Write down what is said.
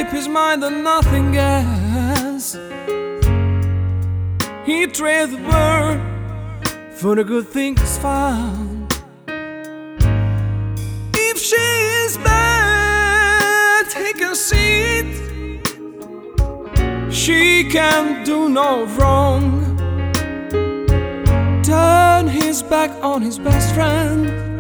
escape his mind and nothing else. He trades the world for the good things found. If she is bad, take a seat. She can do no wrong. Turn his back on his best friend.